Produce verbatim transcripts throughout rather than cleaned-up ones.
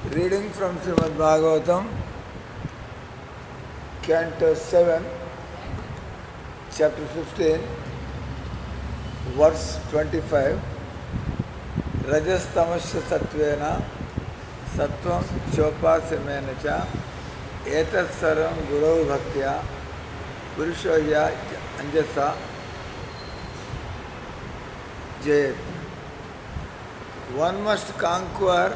Reading from Srimad Bhagavatam, Canto seven, Chapter fifteen, verse twenty-five. Rajas tamasya sattvena sattvam chopasamena cha etat sarvam gurau bhaktya purushoya anjasa jayet. One must conquer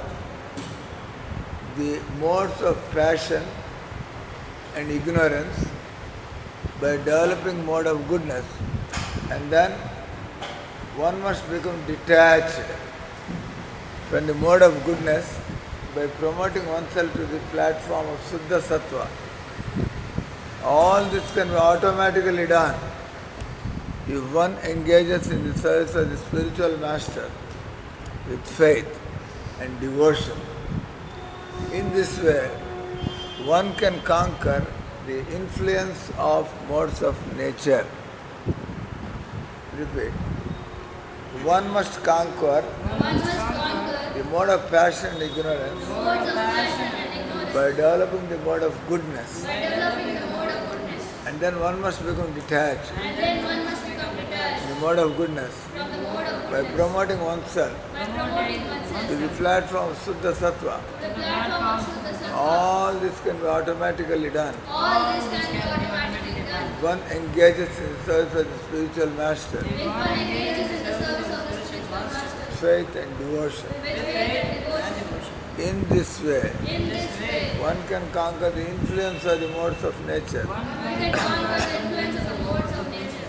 the modes of passion and ignorance by developing mode of goodness, and then one must become detached from the mode of goodness by promoting oneself to the platform of Suddha Sattva. All this can be automatically done if one engages in the service of the spiritual master with faith and devotion. In this way, one can conquer the influence of modes of nature. Repeat. One must conquer One must conquer the mode of passion and ignorance modes of passion and ignorance by developing the mode of goodness, by developing the mode of goodness. and then one must become detached And then one must become detached in the mode of goodness from the mode of by goodness promoting oneself by promoting oneself to the platform of Suddha Sattva. to the platform of Suddha Sattva. All this can be automatically done All this can be automatically done if one engages in the service of the spiritual master if one engages in the service of the spiritual master faith and devotion. with faith and devotion. In this way, In this way, one can conquer the influence of the modes of nature. one can conquer the influence of the modes of nature.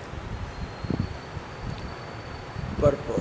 Purport.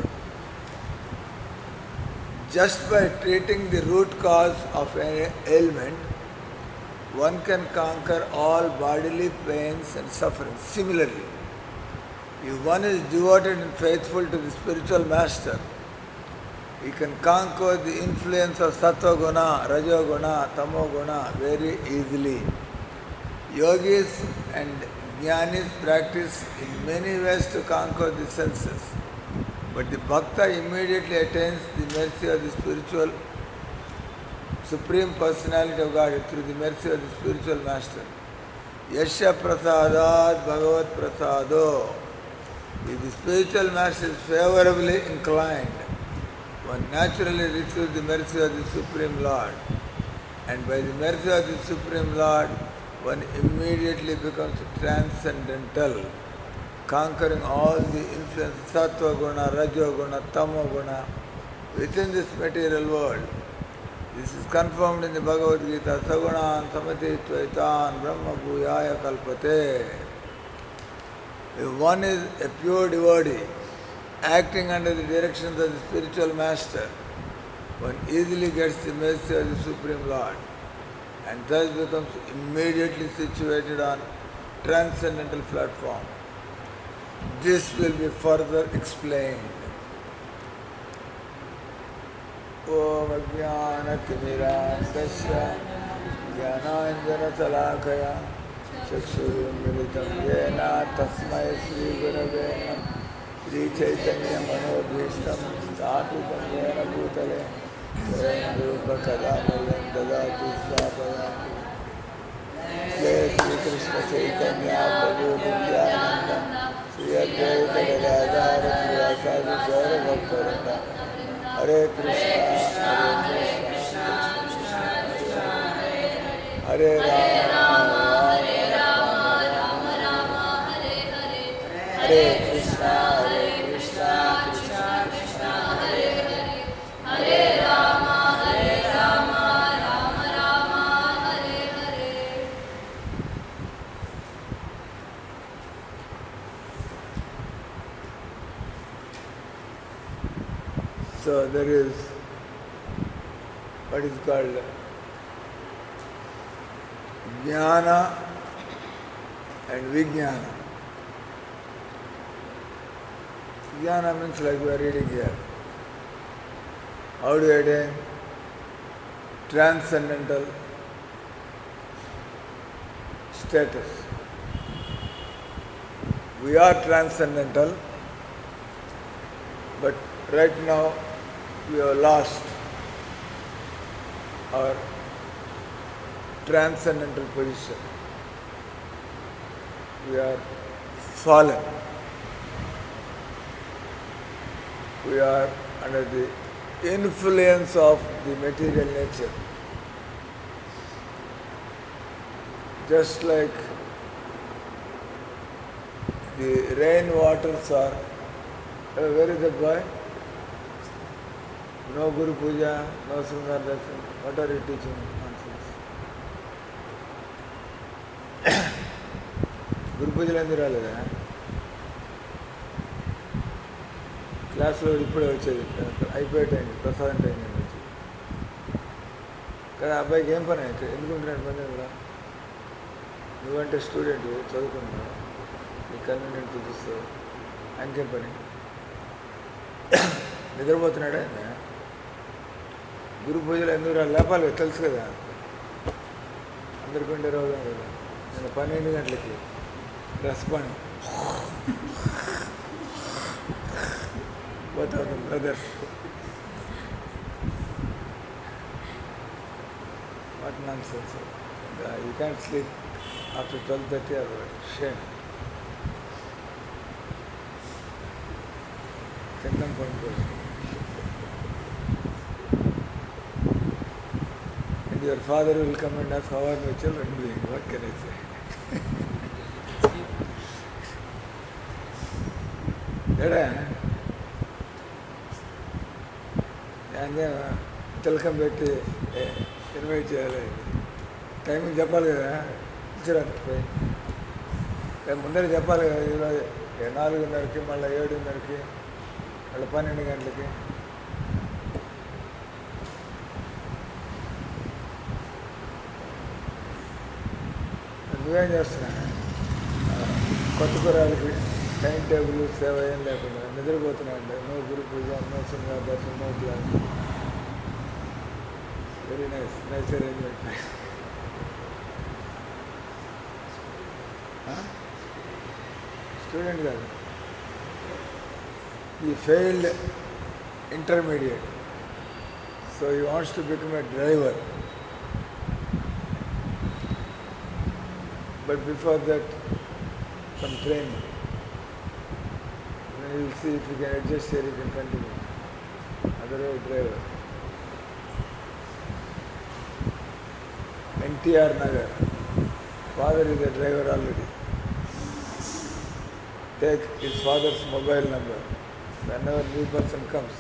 Just by treating the root cause of an ailment, one can conquer all bodily pains and sufferings. Similarly, if one is devoted and faithful to the spiritual master, he can conquer the influence of Sattva Guna, Rajo Guna, Tamo Guna very easily. Yogis and Jnanis practice in many ways to conquer the senses, but the Bhakta immediately attains the mercy of the spiritual Supreme Personality of God through the mercy of the spiritual master. Yasya prasadat bhagavat prasado. If the spiritual master is favorably inclined, one naturally receives the mercy of the Supreme Lord. And by the mercy of the Supreme Lord, one immediately becomes transcendental, conquering all the influences Sattva Guna, Rajo Guna, Tamo Guna within this material world. This is confirmed in the Bhagavad Gita, Sagunan Samati Tvaitan Brahma Bhuyaya Kalpate. If one is a pure devotee, acting under the directions of the spiritual master, one easily gets the mercy of the Supreme Lord and thus becomes immediately situated on transcendental platform. This will be further explained. Om Ajnanatimirandasya Jnananjanasalakaya Chakshurumilitam Yena Tasmai Sri Gurave Namah Sri Chaitanya Manobhishtam Sthapitam Yena Bhutale Swayam Rupa Kadamayan Dadati Swapayam Jai Sri Krishna Chaitanya Prabhu Nityananda Sri Advaita Gadadhara Srivasadi Gaura Bhaktarinda Hare Krishna Hare Krishna Hare Rama Hare Rama Hare Krishna Hare Krishna Krishna Krishna Hare Hare Hare Rama, Hare Rama, Rama Rama, Hare Hare. So there is what is called Jnana and Vijnana. Jnana means like we are reading here. How do you attain transcendental status? We are transcendental, but right now we are lost our transcendental position. We are fallen. We are under the influence of the material nature. Just like the rain waters are, uh, where is the boy? No Guru Puja, no Sringar Darshan. What are you teaching? Nonsense. Guru Puja ఎందుకు రాలేదా? క్లాస్లో ఇప్పుడే వచ్చేది, అయిపోయే time, ప్రసాదం time నేను వచ్చి కదా. అబ్బాయికి ఏం పని అయితే ఎందుకుంటున్నాడు పని కూడా? నువ్వంటే స్టూడెంట్ చదువుకుంటున్నావు, నీ కన్వీనియంట్ చూపిస్తావు, ఆయనకేం పని? నిద్రపోతున్నాడా? గురు పూజలు ఎందుకు రా లేపాలి తెలుసు కదా, అందరికీ ఉండే రోగం కదా. నేను పన్నెండు గంటలకి డ్రెస్ పని both of them brothers. What nonsense. Uh, you can't sleep after twelve thirty or what? Shame. Chandam Pongodu. And your father will come and ask, how are my children doing? What can I say? Dada? And తిలకం పెట్టి invite చేయాలి. టైంకి చెప్పాలి కదా, ఇచ్చిరా పోయి ముందర చెప్పాలి కదా. ఈరోజు నాలుగున్నరకి, మళ్ళీ ఏడున్నరకి, మళ్ళీ పన్నెండు గంటలకి. నువ్వేం చేస్తున్నా? కొత్త కురాలకి టైం టేబుల్ సేవ ఏం లేకుండా నిద్రపోతున్నా అంటే నో గురు పూజ, నో సింగర్ దర్శనం, no class. Very nice, nice arrangement. Student కాదు, ఈ failed intermediate. So he wants to become a driver. But before that, some training. Then you will see if you can adjust here, you can continue. Otherwise, driver. N T R Nagar. Father is a driver already. Take his father's mobile number. Whenever new person comes,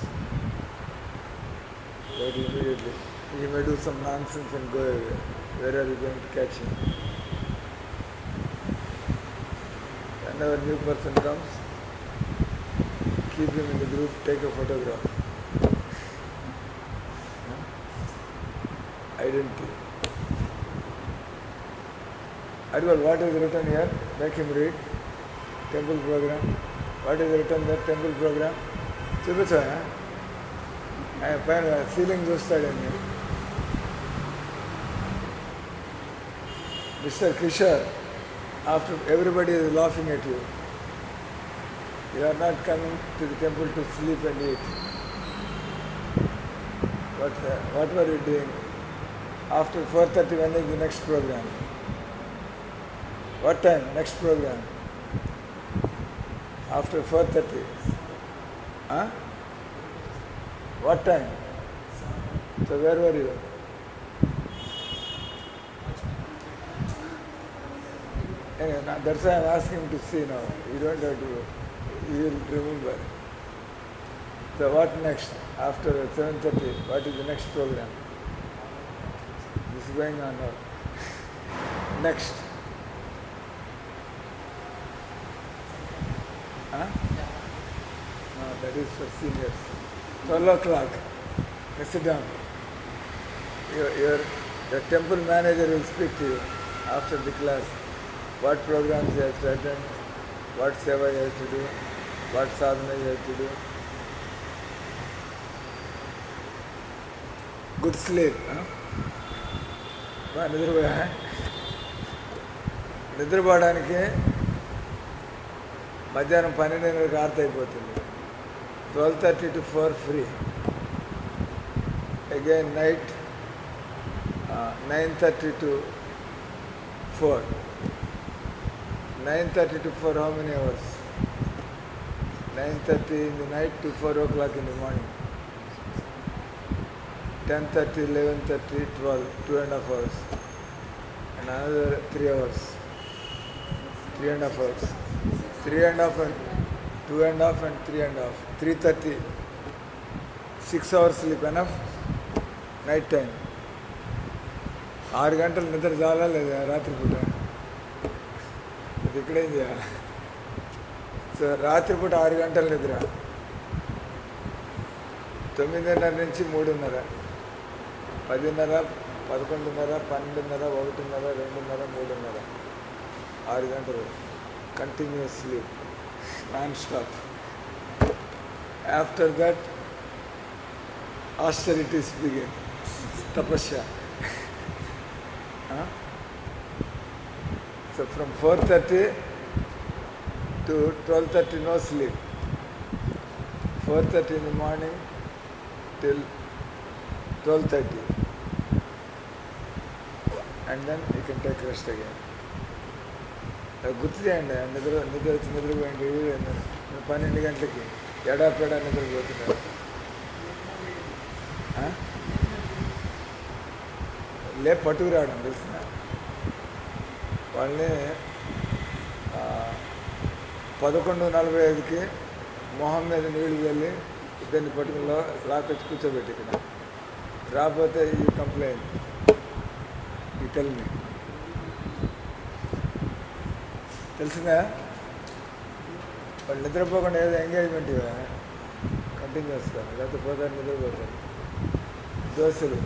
write immediately. He may do some nonsense and go away. Where are you going to catch him? Whenever new person comes, keep him in the group, take a photograph. Huh? Identity. Adwal, what is written here? Make him read. Temple program. What is written there? Temple program. చూపించా? ఆయన పైన ceiling చూస్తాడండి. Mister Kishore, after everybody is laughing at you, you are not coming to the temple to sleep and eat. What, uh, what were you doing? After four thirty, when is the next program? What time? Next program? After four thirty. Huh? What time? So where were you? Anyway, now that's why I'm asking to see now. You don't have to, you will remember. So what next? After seven thirty, what is the next program? This is going on now. Next. Huh? No, that is for seniors. twelve o'clock. Let's sit down. Your, your, the temple manager will speak to you after the class. What programs he has to attend, what seva he has to do, what sadhana he has to do. Good sleep. Huh? నిద్రపోయా నిద్రపోవడానికి మధ్యాహ్నం పన్నెండున్నరకు ఆర్త అయిపోతుంది. Twelve thirty to four free. Again night uh, nine thirty to four. nine thirty to four, how many hours? nine thirty in the night to four o'clock in the morning. ten thirty, eleven thirty, twelve, two and a half hours. And another three hours. Three and a half hours. Three and a half and two and a half and three and a half. three thirty. Six hours sleep enough? Night time. ఆరు గంటలు నిద్ర చాలా లేదా రాత్రిపూట అది ఇక్కడేం చేయాలి so రాత్రిపూట ఆరు గంటల నిద్ర తొమ్మిదిన్నర నుంచి మూడున్నర పదిన్నర పదకొండున్నర పన్నెండున్నర ఒకటిన్నర రెండున్నర మూడున్నర ఆరు గంటలు continuous sleep non stop after that austerities begin tapasya huh? So from four thirty to twelve thirty no sleep, four thirty in the morning till twelve thirty, and then you can take rest again. గుర్తు చేయండి నిద్ర నిద్ర వచ్చి నిద్రపోయింది పన్నెండు గంటలకి ఎడాపెడా నిద్రపోతున్నారు లే పట్టుకు రావడం తెలిసిన వాళ్ళని పదకొండు నలభై ఐదుకి మొహం మీద నీళ్లు వెళ్ళి ఇద్దరిని పట్టుకుని లాకొచ్చి కూర్చోబెట్టి ఇక్కడ రాకపోతే ఈ కంప్లైంట్ ఈ తెలిమి తెలిసిందా వాళ్ళు నిద్రపోకుండా ఏదో ఎంగేజ్మెంట్ కంటిన్యూ చేస్తారు లేకపోతే పోతారు నిద్రపోతారు దోశలు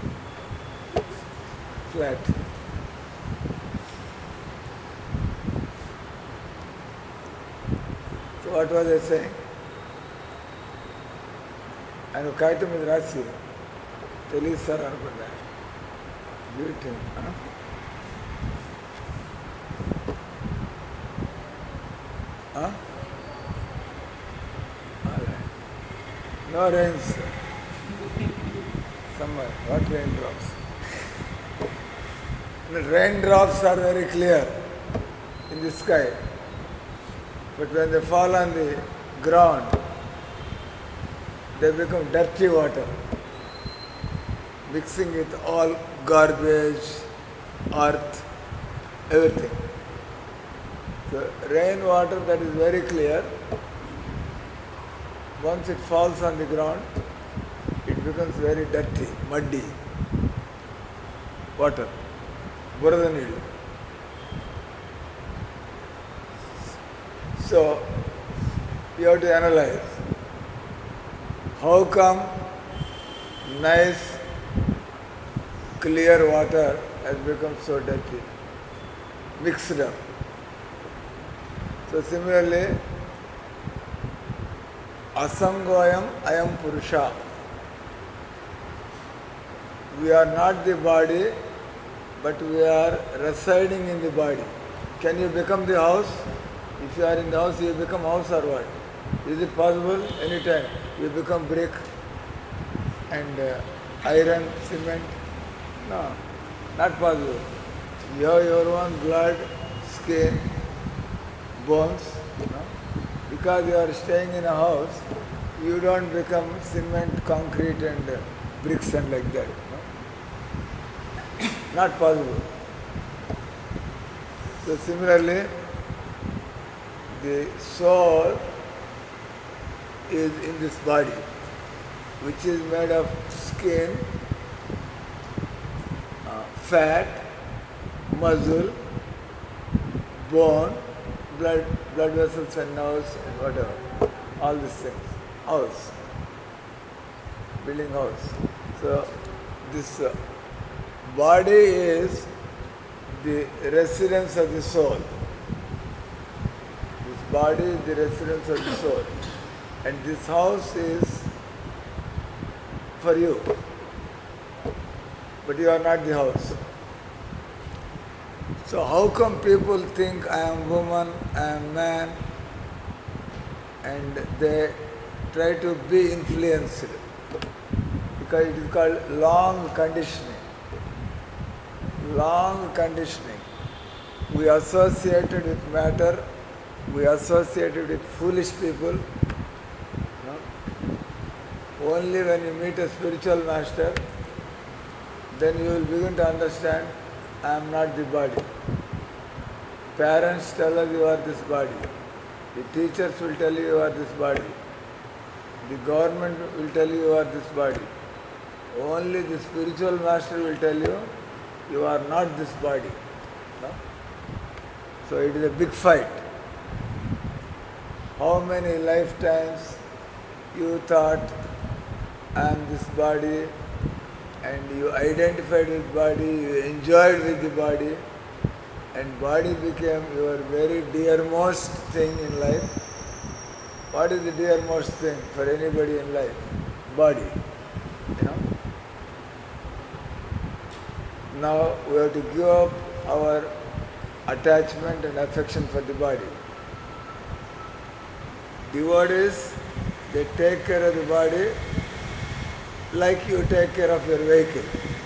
flat so what was I saying ఆయన కాగితం మీద రాసి తెలియదు సార్ అనుకున్నా beauty no rains summer what raindrops the raindrops are very clear in the sky but when they fall on the ground they become dirty water mixing with all garbage earth everything so rain water that is very clear once it falls on the ground, it becomes very dirty, muddy water, burada needu. So, you have to analyze how come nice, clear water has become so dirty, mixed up. So, similarly, Asangoyam ayam purusha. We are not the body, but we are residing in the body. Can you become the house? If you are in the house, you become house or what? Is it possible? Anytime you become brick and uh, iron, cement? No, not possible. You have your own blood, skin, bones. No? Because you are staying in a house, you don't become cement, concrete and uh, bricks and like that. No? Not possible. So similarly, the soul is in this body, which is made of skin, uh, fat, muscle, bone, blood, blood vessels and nerves and whatever, all these things. House, building house. So this uh, body is the residence of the soul. This body is the residence of the soul. And this house is for you. But you are not the house. So how come people think I am woman, I am man, and they try to be influenced? Because it is called long conditioning. long conditioning. We associated with matter, we associated with foolish people. No? Only when you meet a spiritual master, then you will begin to understand, I am not the body. Parents tell us you are this body. The teachers will tell you you are this body. The government will tell you you are this body. Only the spiritual master will tell you you are not this body. No? So it is a big fight. How many lifetimes you thought I am this body, and you identified with body, you enjoyed with the body, and body became your very dearmost thing in life. What is the dearmost thing for anybody in life? Body. You know? Now we have to give up our attachment and affection for the body. Devotees, they take care of the body like you take care of your vehicle.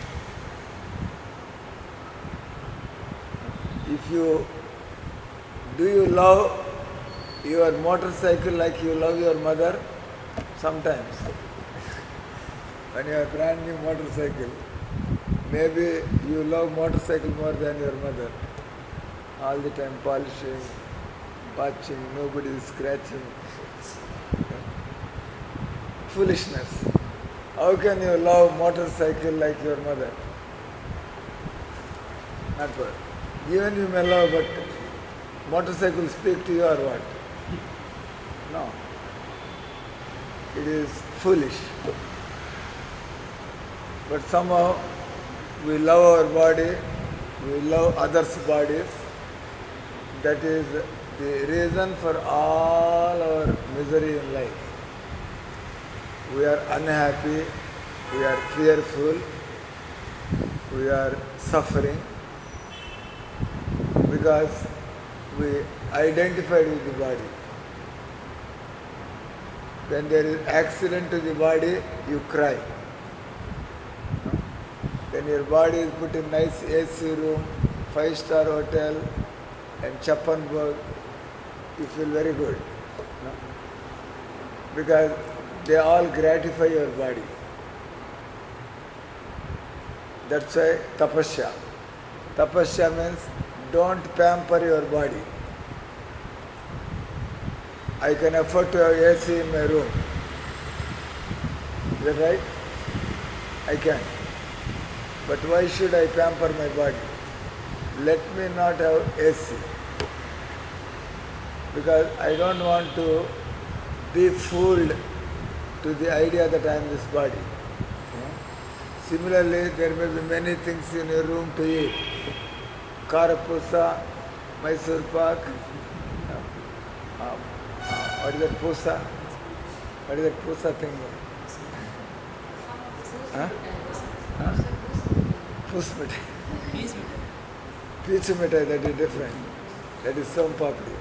If you, do you love your motorcycle like you love your mother? Sometimes. When you have a brand new motorcycle, maybe you love motorcycle more than your mother. All the time polishing, watching, nobody is scratching. Foolishness. How can you love motorcycle like your mother? Not what. Even you may love, but motorcycle speak to you or what? No. It is foolish. But somehow we love our body, we love others' bodies. That is the reason for all our misery in life. We are unhappy, we are fearful, we are suffering because we identified with the body. When there is accident to the body, you cry. When your body is put in nice A C room, five-star hotel, and Chappanburg, you feel very good. No? Because they all gratify your body. That's why tapasya. Tapasya means don't pamper your body. I can afford to have A C in my room. Is that right? I can. But why should I pamper my body? Let me not have A C. Because I don't want to be fooled to the idea that I am this body. Similarly, there may be many things in your room to eat. Karapusa, Mysore pak, uh, uh, what is that pusa? What is that pusa thing? Huh? Huh? Pus mithai. Peach mithai, that is different. That is some papdi.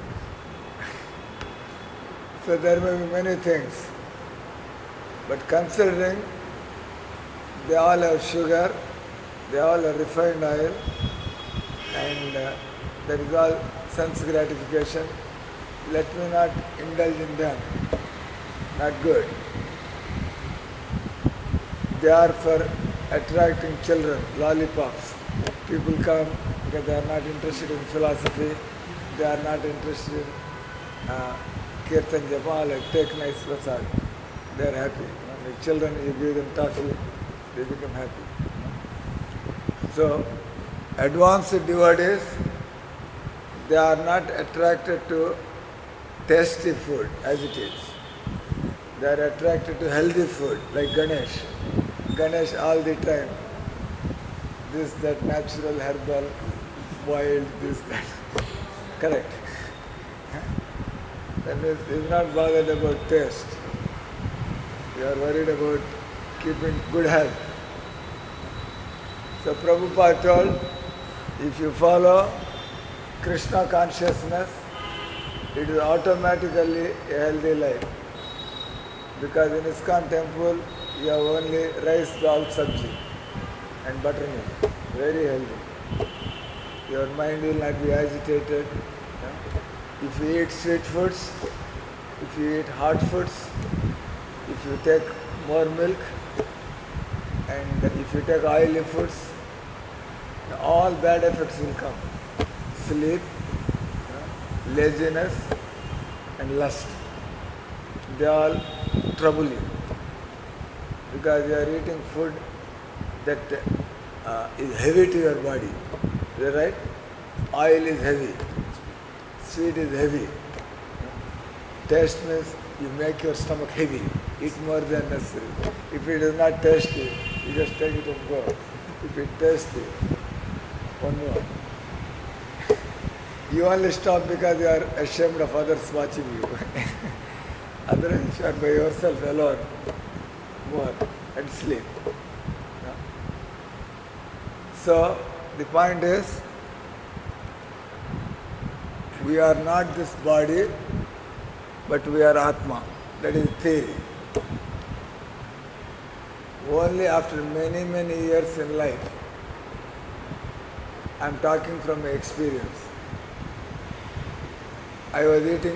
So there may be many things. But considering they all have sugar, they all have refined oil, and uh, there is all sense gratification, let me not indulge in them. Not good. They are for attracting children, lollipops. People come because they are not interested in philosophy, they are not interested in uh, kirtan japa, like take nice prasad. They are happy. Like children, you give them toffee, they become happy. So, advanced devotees, they are not attracted to tasty food as it is. They are attracted to healthy food like Ganesh. Ganesh all the time. This, that, natural, herbal, boiled, this, that. Correct. That means he is not bothered about taste. You are worried about keeping good health. So Prabhupada told, if you follow Krishna consciousness, it is automatically a healthy life. Because in ISKCON temple, you have only rice, dal, sabji and buttermilk. Very healthy. Your mind will not be agitated. Yeah? If you eat sweet foods, if you eat hot foods, if you take more milk, and if you take oily foods, all bad effects will come. Sleep, yeah, laziness, and lust. They all trouble you because you are eating food that uh, is heavy to your body. Is that right? Oil is heavy, sweet is heavy. Taste means you make your stomach heavy. Eat more than necessary. If it is not tasty, you just take it and go. If it tasty, one more. You only stop because you are ashamed of others watching you. Otherwise, you are by yourself alone, more, and sleep. Yeah? So, the point is, we are not this body, but we are Atma. That is theory. Only after many, many years in life, I am talking from experience. I was eating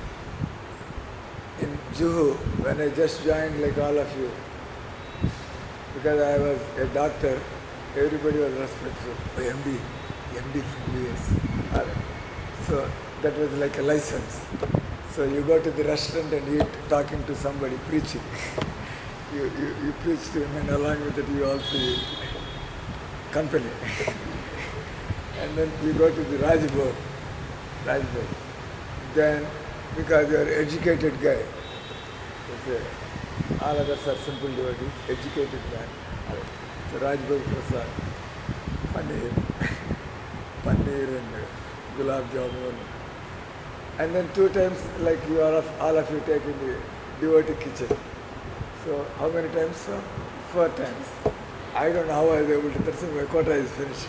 in Juhu when I just joined like all of you. Because I was a doctor, everybody was respectful. Oh, M D, M D from U S. So that was like a license. So you go to the restaurant and eat talking to somebody, preaching. you, you, you preach to him and along with it you also eat. Company. And then you go to the Rajbhog, Rajbhog. Then, because you are an educated guy, you say, all others are simple devotees, educated man. So Rajbhog Prasad, paneer, paneer and gulab jamun. And then two times, like you all of, all of you take in the devotee kitchen. So how many times? So four times. I don't know how I was able to, that's why my quota is finished.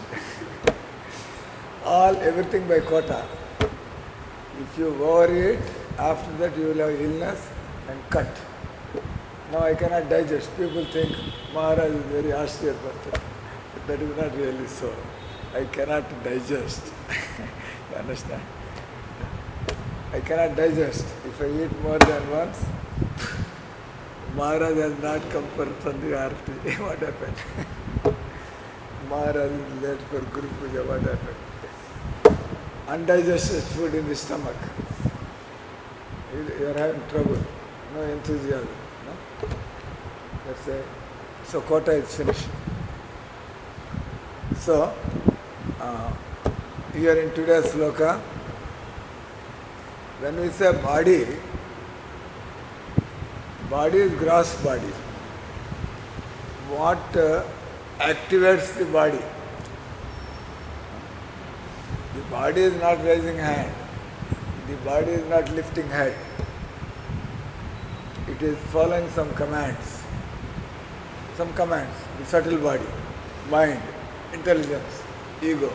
All, everything by quota. If you overeat, after that you will have illness and cut. Now I cannot digest. People think Maharaj is very austere person. That is not really so. I cannot digest. You understand? I cannot digest. If I eat more than once, Maharaj has not come for Sandhya Arati. What happened? Maharaj is late for Guru Puja. What happened? Undigested food in the stomach. You are having trouble. No enthusiasm. No? That's a, so quota is finished. So, uh, here in today's sloka, when we say body, body is gross body. What uh, activates the body? The body is not raising hand. The body is not lifting head. It is following some commands. Some commands. The subtle body, mind, intelligence, ego.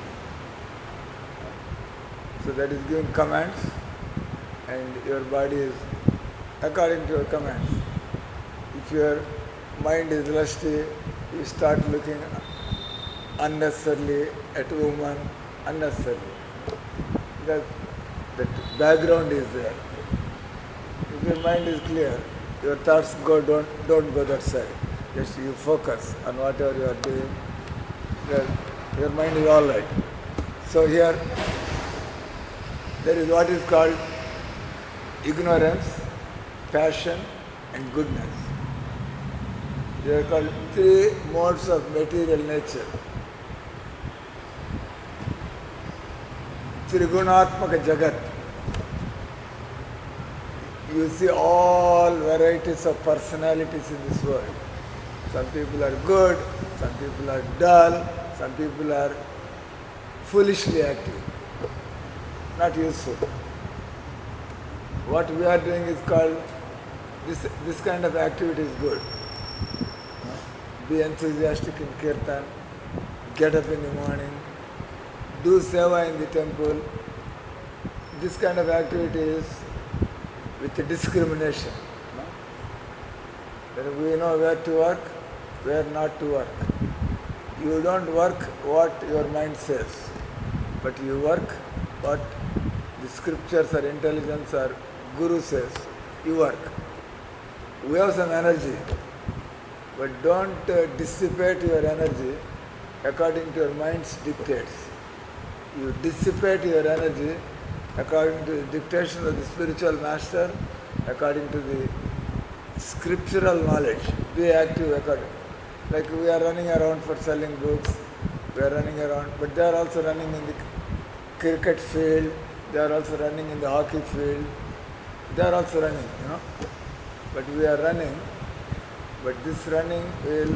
So that is giving commands and your body is according to your commands. If your mind is lusty, you start looking unnecessarily at woman, unnecessarily. Because that background is there. If your mind is clear, your thoughts go don't don't go that side. Just you focus on whatever you are doing. Your, your mind is all right. So here there is what is called ignorance, passion, and goodness. They are called three modes of material nature. Trigunatmaka Jagat. You see all varieties of personalities in this world. Some people are good, some people are dull, some people are foolishly active, not useful. What we are doing is called, this, this kind of activity is good. Be enthusiastic in kirtan, get up in the morning, do seva in the temple. This kind of activity is with discrimination. No? Then we know where to work, where not to work. You don't work what your mind says, but you work what the scriptures or intelligence or guru says. You work. We have some energy, but don't uh, dissipate your energy according to your mind's dictates. You dissipate your energy according to the dictation of the spiritual master, according to the scriptural knowledge. Be active according. Like we are running around for selling books, we are running around, but they are also running in the cricket field, they are also running in the hockey field, they are also running, you know. But we are running, but this running will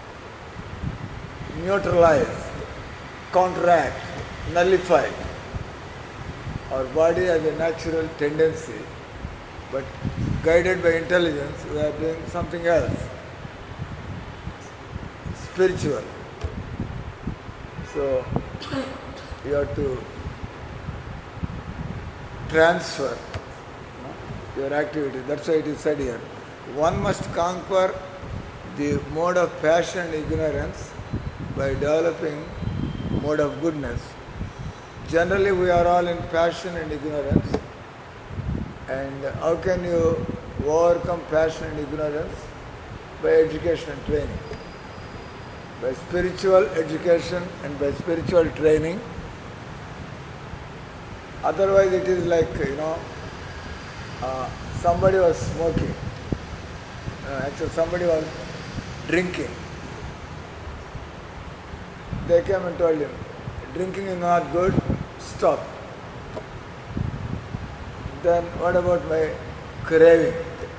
neutralize, counteract, nullify. Our body has a natural tendency, but guided by intelligence, we are doing something else, spiritual. So, you have to transfer your activity. That's why it is said here. One must conquer the mode of passion and ignorance by developing mode of goodness. Generally, we are all in passion and ignorance. And how can you overcome passion and ignorance? By education and training. By spiritual education and by spiritual training. Otherwise, it is like, you know, uh, somebody was smoking. Uh, actually, somebody was drinking. They came and told him, drinking is not good, stop. Then what about my craving?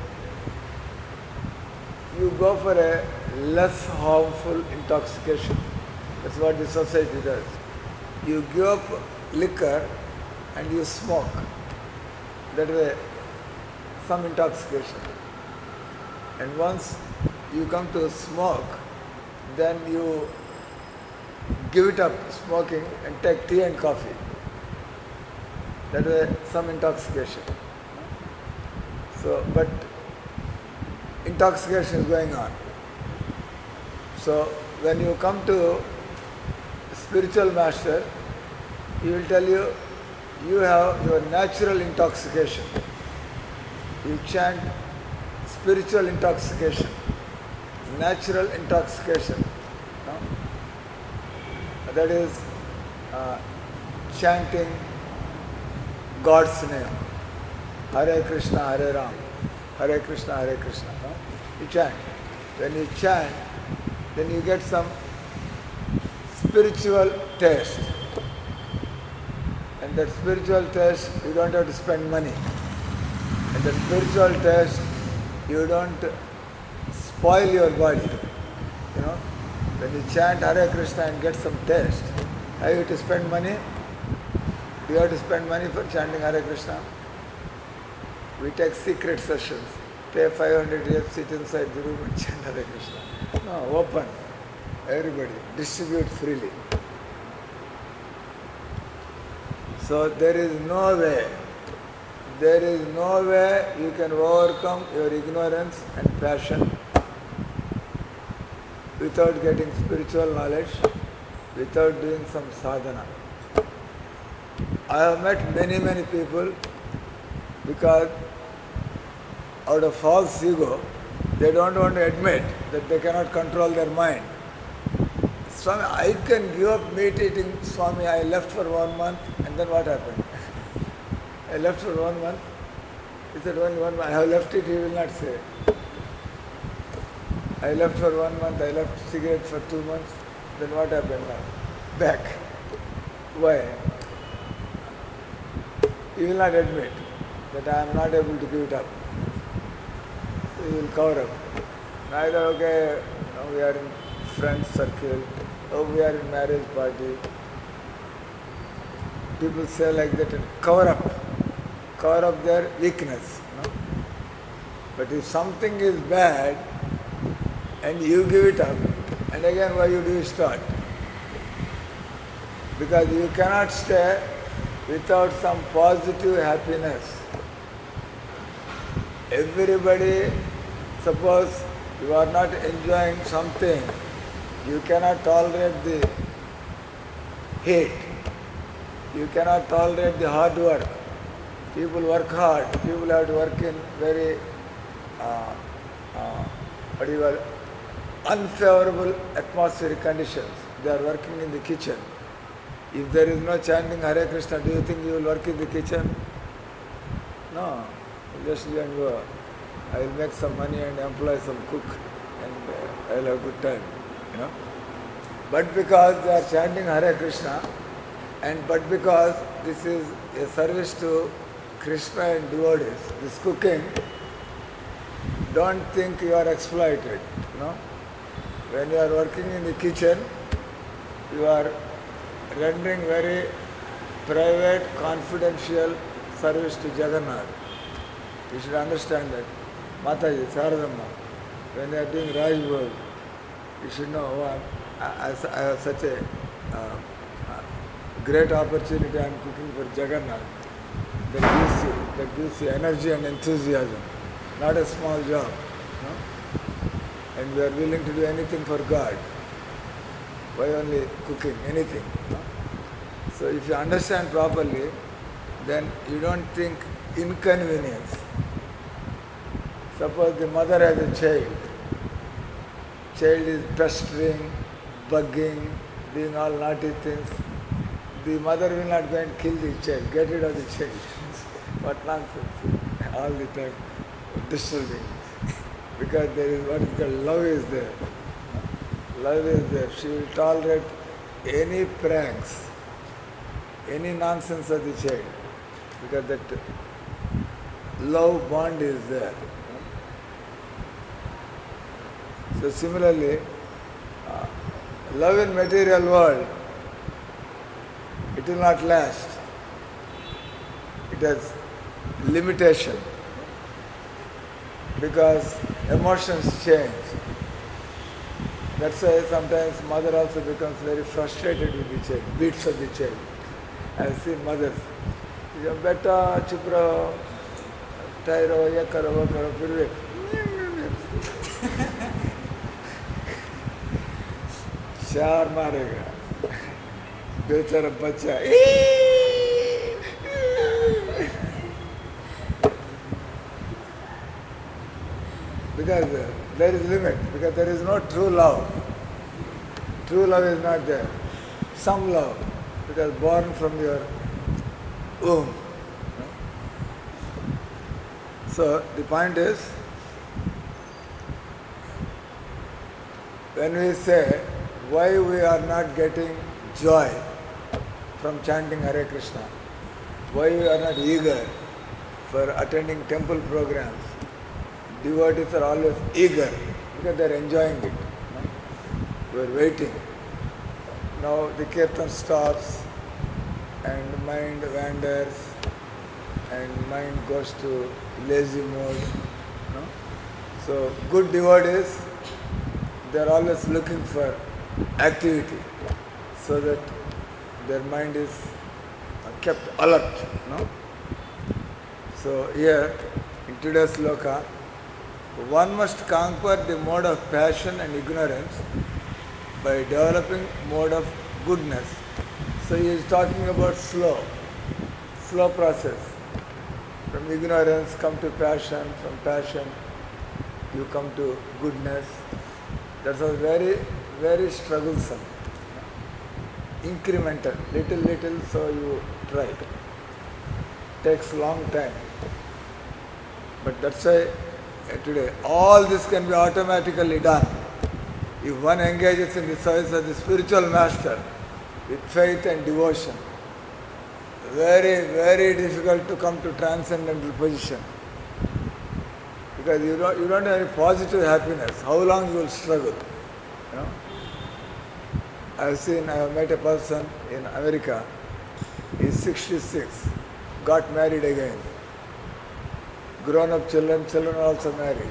You go for a less harmful intoxication. That's what the society does. You give up liquor and you smoke. That is a, some intoxication. And once you come to smoke, then you give it up smoking and take tea and coffee. That is a, some intoxication. So, but intoxication is going on. So, when you come to spiritual master, he will tell you, you have your natural intoxication. You chant spiritual intoxication, natural intoxication. No? That is uh, chanting God's name. Hare Krishna, Hare Ram, Hare Krishna, Hare Krishna. No? You chant. When you chant, then you get some spiritual taste. And that spiritual taste, you don't have to spend money. And that spiritual taste, you don't spoil your body. You know, when you chant Hare Krishna and get some taste, have you to spend money? Do you have to spend money for chanting Hare Krishna? We take secret sessions. Pay five hundred years, sit inside the room and chant Hare Krishna. No, open. Everybody. Distribute freely. So there is no way, there is no way you can overcome your ignorance and passion without getting spiritual knowledge, without doing some sadhana. I have met many, many people because out of false ego, they don't want to admit that they cannot control their mind. Swami, I can give up meat eating. Swami, I left for one month, and then what happened? I left for one month. He said, only one month. I have left it, he will not say. I left for one month, I left cigarette for two months. Then what happened now? Back. Why? He will not admit that I am not able to give it up. He will cover up. Neither, okay, now we are in friends circle, oh, we are in marriage party. People say like that and cover up, cover up their weakness. No? But if something is bad and you give it up, and again why you do start? Because you cannot stay without some positive happiness. Everybody, suppose you are not enjoying something, You cannot tolerate the hate. You cannot tolerate the hard work. People work hard. People have to work in very, uh, uh, what do you call, unfavorable atmospheric conditions. They are working in the kitchen. If there is no chanting Hare Krishna, do you think you will work in the kitchen? No. You just go and go. I will make some money and employ some cook and uh, I will have a good time. You know. But because they are chanting Hare Krishna and but because this is a service to Krishna and devotees, this cooking, don't think you are exploited. You know. When you are working in the kitchen, you are rendering very private, confidential service to Jagannath. You should understand that. Mataji, Saradamma, when they are doing Rajbhog, you should know, oh, I, I, I have such a uh, uh, great opportunity, I am cooking for Jagannath. That gives you, that gives you energy and enthusiasm. Not a small job. No? And we are willing to do anything for God. Why only cooking? Anything. No? So if you understand properly, then you don't think inconvenience. Suppose the mother has a child. Child is pestering, bugging, doing all naughty things. The mother will not go and kill the child, get rid of the child. What nonsense. All the time disturbing. Because there is what is called love is there. Love is there. She will tolerate any pranks, any nonsense of the child. Because that love bond is there. So similarly, uh, love in material world, it will not last. It has limitation because emotions change. That's why sometimes mother also becomes very frustrated with the child, beats of the child. I have seen mothers. Beta, chup raho, tie raho, ye karo, wo karo, फिर भी चार मारेगा बेचारा बच्चा because uh, there is limit, because there is no true love. True love is not there. Some love, because born from your womb. So the point is, when we say why we are not getting joy from chanting Hare Krishna, why we are not eager for attending temple programs, devotees are always eager because they are enjoying it. We are waiting. Now the kirtan stops and mind wanders and mind goes to lazy mode. No? So good devotees, they are always looking for activity so that their mind is kept alert. No? So here in today's sloka, one must conquer the mode of passion and ignorance by developing mode of goodness. So he is talking about slow, slow process. From ignorance come to passion, from passion you come to goodness. That's a very, very strugglesome. Incremental, little, little, so you try. Takes long time. But that's why today all this can be automatically done. If one engages in the service of the spiritual master with faith and devotion, very, very difficult to come to transcendental position. Because you don't, you don't have any positive happiness. How long you will struggle? You know? I have seen, I have met a person in America, he is sixty-six, got married again. Grown up children, children also married.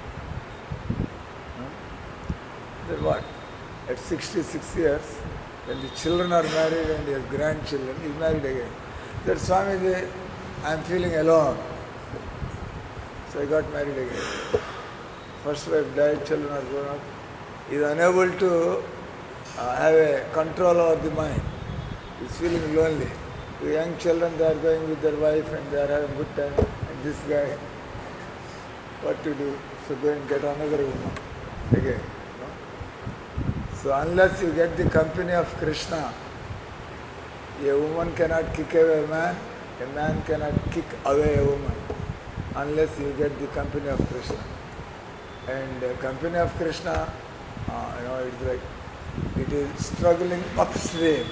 Then what? At sixty-six years, when the children are married and he has grandchildren, he is married again. That Swamiji, I am feeling alone. So I got married again. First wife died, children are grown up. He is unable to uh, have a control over the mind. He's feeling lonely. The young children, they are going with their wife and they are having good time. And this guy, what to do? So go and get another woman again. No? So unless you get the company of Krishna, a woman cannot kick away a man, a man cannot kick away a woman unless you get the company of Krishna. And the company of Krishna, uh, you know, it's like it is struggling upstream.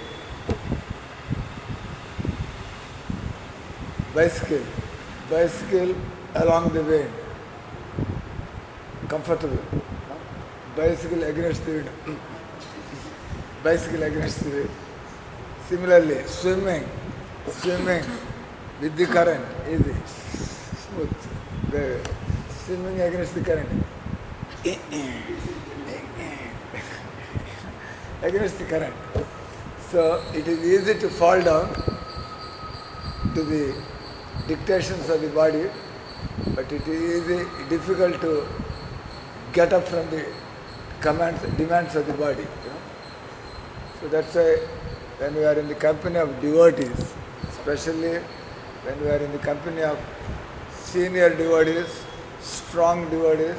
Bicycle, bicycle along the wind, comfortable. Bicycle against the wind, bicycle against the wind. Similarly, swimming, swimming with the current, easy, smooth. The swimming against the current, against the current. So it is easy to fall down to the dictations of the body, but it is easy, difficult to get up from the commands, demands of the body. You know? So that's why when we are in the company of devotees, especially when we are in the company of senior devotees, strong devotees,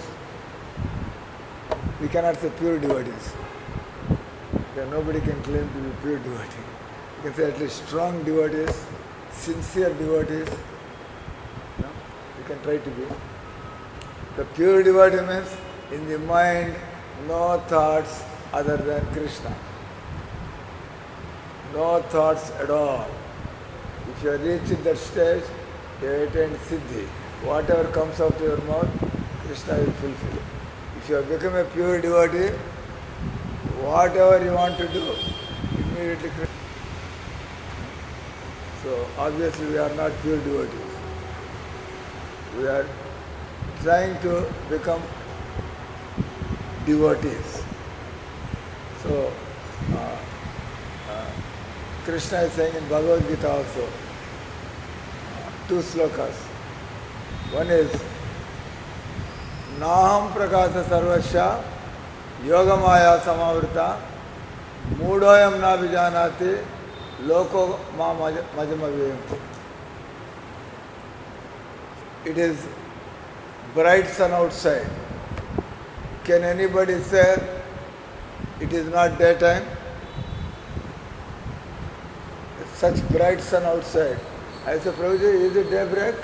we cannot say pure devotees. Because nobody can claim to be pure devotee. You can say at least strong devotees, sincere devotees. You know, you can try to be. The pure devotee means in the mind no thoughts other than Krishna. No thoughts at all. If you reach that stage, you attain Siddhi. Whatever comes out of your mouth, Krishna will fulfill. If you have become a pure devotee, whatever you want to do, immediately Krishna. So obviously we are not pure devotees. We are trying to become devotees. So uh, uh, Krishna is saying in Bhagavad Gita also, two slokas. One is Naham prakasa sarvasya yogamaya samavrita mudoyam na vijanati loko ma majamavim. It is bright sun outside. Can anybody say it is not daytime? Such bright sun outside. I say, Prabhuji, is it daybreak?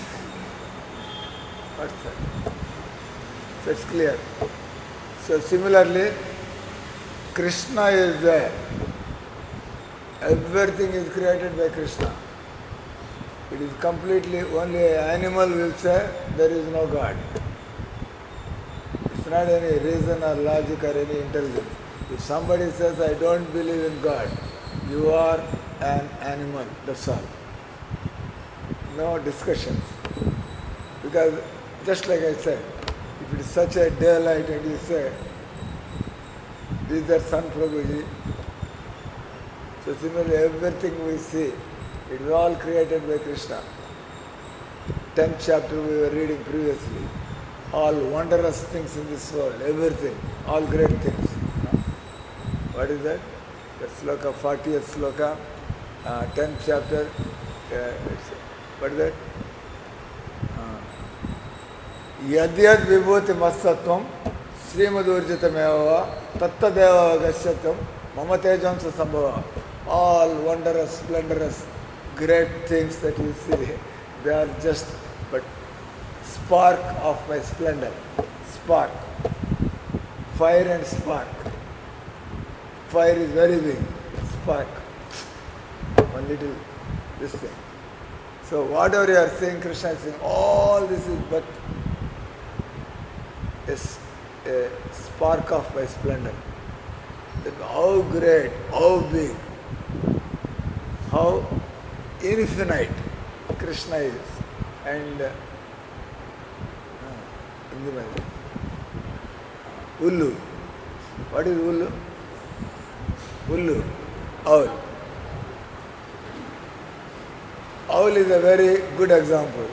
What's that? So it's clear. So similarly, Krishna is there. Everything is created by Krishna. It is completely, only an animal will say there is no God. It's not any reason or logic or any intelligence. If somebody says, I don't believe in God, you are an animal, that's all. No discussions. Because just like I said, if it is such a daylight and you say, these are sun Prabhuji, so similarly everything we see, it is all created by Krishna. Tenth chapter we were reading previously. All wondrous things in this world, everything, all great things. No? What is that? The sloka, fortieth sloka, uh, tenth chapter. Uh, what is that? Yadyad vibhuti massatvam srimadurjitameva tattadeva gasyatam mama tejamsa sambhava. All wondrous, splendorous, great things that you see, they are just but spark of my splendor. Spark. Fire and spark. Fire is very big. Spark. One little this thing. So whatever you are saying, Krishna is saying, all this is but a, a spark of my splendor. That how great, how big, how infinite Krishna is. And uh, Ullu. What is Ullu? Ullu. Owl. Owl is a very good example.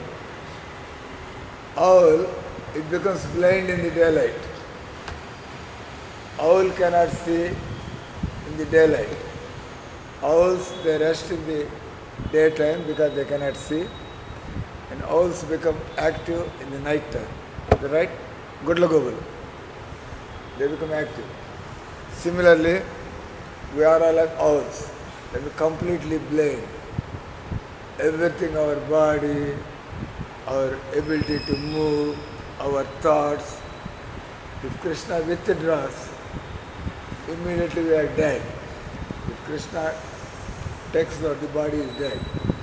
Owl, it becomes blind in the daylight. Owl cannot see in the daylight. Owls, they rest in the daytime because they cannot see. And owls become active in the night time. Is that right? Gudla Gobal. They become active. Similarly, we are all like owls. Let me completely blind. Everything, our body, our ability to move, our thoughts. If Krishna withdraws, immediately we are dead. If Krishna takes out, the body is dead.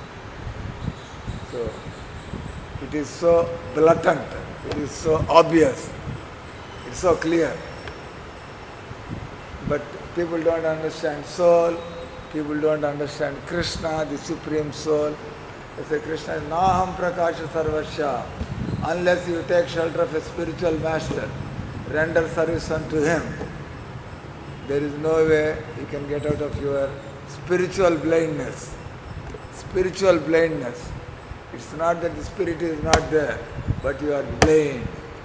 So, it is so blatant, it is so obvious, it's so clear. But people don't understand soul, people don't understand Krishna, the Supreme Soul. They say Krishna is Naham Prakasha Sarvasya. Unless you take shelter of a spiritual master, render service unto him, there is no way you can get out of your spiritual blindness. Spiritual blindness. It's not that the spirit is not there, but you are blind.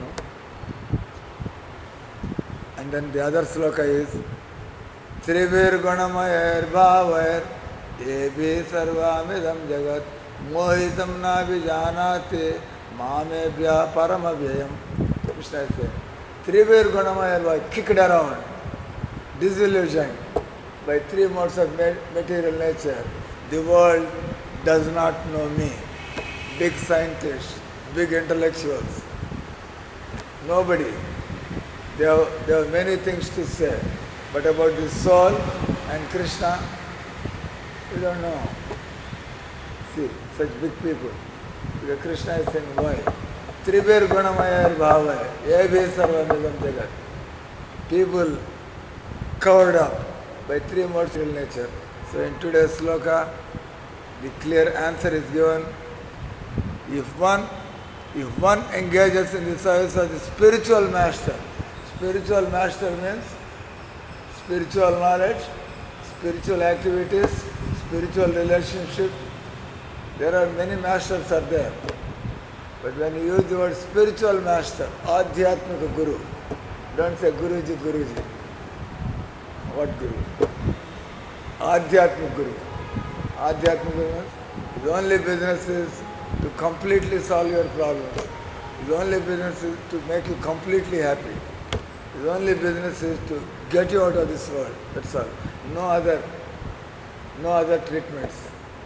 And then the other sloka is Trivir Gunamayer Bhavayer Ebi Sarvamidam Jagat Mohitam na Vijanate Mamebhya Paramabhyayam. Krishna is saying, Trivir Gunamayer Bhavayer, kicked around, disillusioned by three modes of material nature. The world does not know me. Big scientists, big intellectuals, nobody. They have, they have many things to say, but about the soul and Krishna, we don't know. See, such big people. Because Krishna is saying, why? Tribir Gunamaya Bhavaya, Ebi Sarvamidam Jagat. People covered up by three modes of nature. So in today's sloka, the clear answer is given. If one, if one engages in the service of the spiritual master, spiritual master means spiritual knowledge, spiritual activities, spiritual relationship. There are many masters are there. But when you use the word spiritual master, Adhyatmika Guru, don't say Guruji, Guruji. What Guru? Adhyatmika Guru. Adhyatmika Guru means his only business is to completely solve your problems. His only business is to make you completely happy. His only business is to get you out of this world. That's all. No other, no other treatments.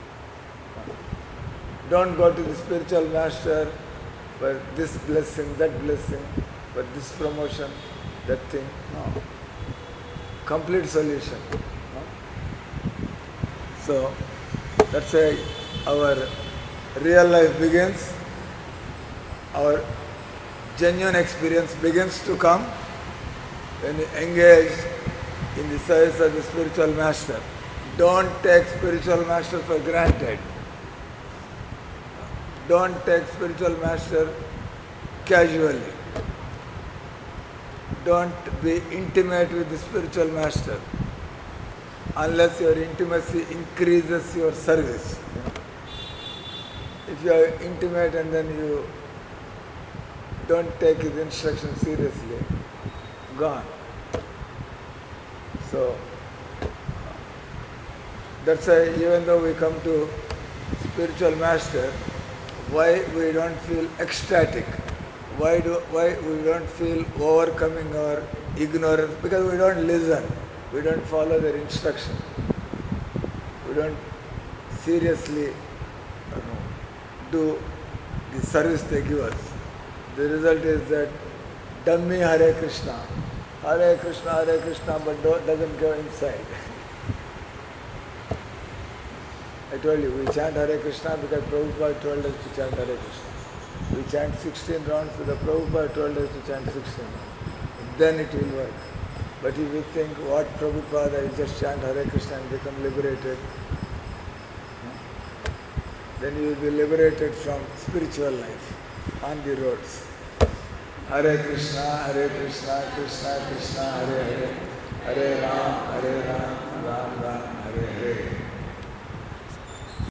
Don't go to the spiritual master for this blessing, that blessing, for this promotion, that thing. No. Complete solution. No? So, that's why our real life begins, our genuine experience begins to come when you engage in the service of the spiritual master. Don't take spiritual master for granted. Don't take spiritual master casually. Don't be intimate with the spiritual master unless your intimacy increases your service. If you are intimate and then you don't take his instruction seriously, gone. So, that's why even though we come to spiritual master, why we don't feel ecstatic? Why do why we don't feel overcoming our ignorance? Because we don't listen. We don't follow their instruction. We don't seriously you know, do the service they give us. The result is that dummy Hare Krishna. Hare Krishna, Hare Krishna, but do, doesn't go inside. I told you, we chant Hare Krishna because Prabhupada told us to chant Hare Krishna. We chant sixteen rounds because Prabhupada told us to chant sixteen rounds. Then it will work. But if you think, what Prabhupada, you just chant Hare Krishna and become liberated, then you will be liberated from spiritual life on the roads. Hare Krishna, Hare Krishna, Krishna Krishna, Hare Hare, Hare Ram, Hare Ram, Ram Ram, Hare Hare.